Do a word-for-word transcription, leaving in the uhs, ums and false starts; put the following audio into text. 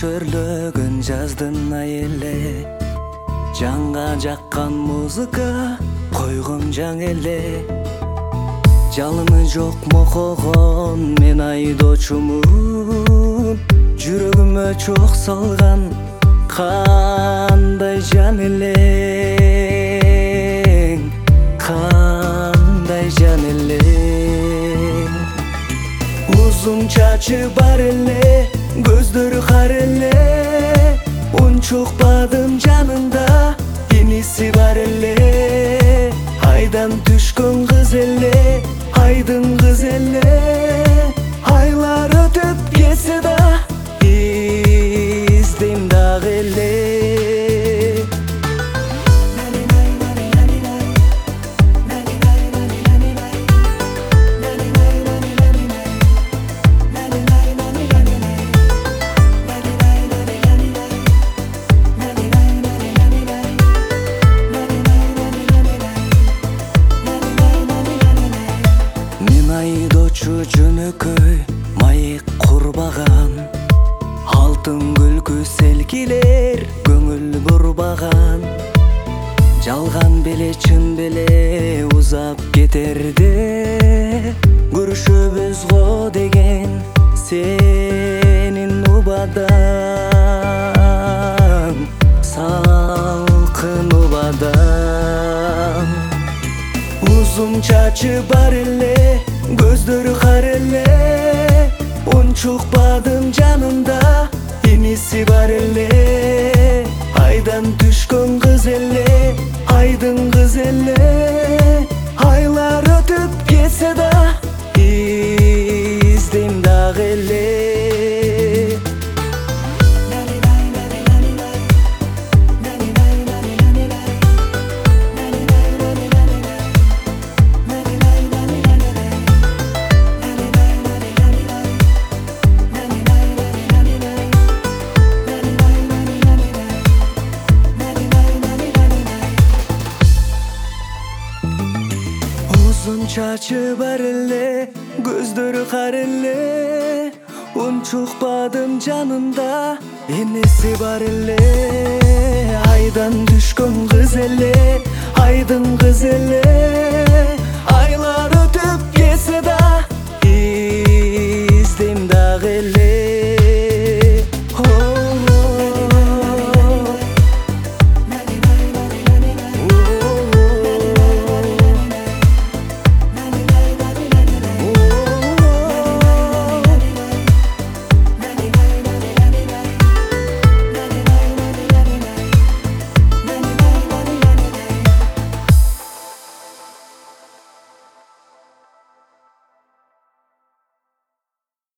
мөшөрлөгөн жаздын айыле, жанга жаккан музыка койгон жаң эле. Жалыны жок мокогон мен айдоочумун, жүрөгүмө чок салган кандай жан элең, кандай жан элең. Узун чачы бар эле, көздөрү кара эле, унчукпадым жанында, иниси бар эле. Айдан түшкөн кыз эле, айдын кыз эле. Айлар өтүп кетсе да, издейм дагы эле. Айдоочу жөнөкөй майык курбаган, алтын күлкү селкилер көңүл бурбаган. Жалган беле чын беле узап кетерде, көрүшөбүз го деген сенин убадан, салкын убадан. Узун чачы бар эле, көздөрү кара эле, унчукпадым жанында, иниси бар эле. Айдан түшкөн кыз эле, айдын кыз эле. Айлар өтүп кетсе да, издейм дагы эле. Узун чачы бар эле, көздөрү кара эле, унчукпадым жанында, энеси бар эле. Айдан түшкөн кыз эле, айдын кыз эле.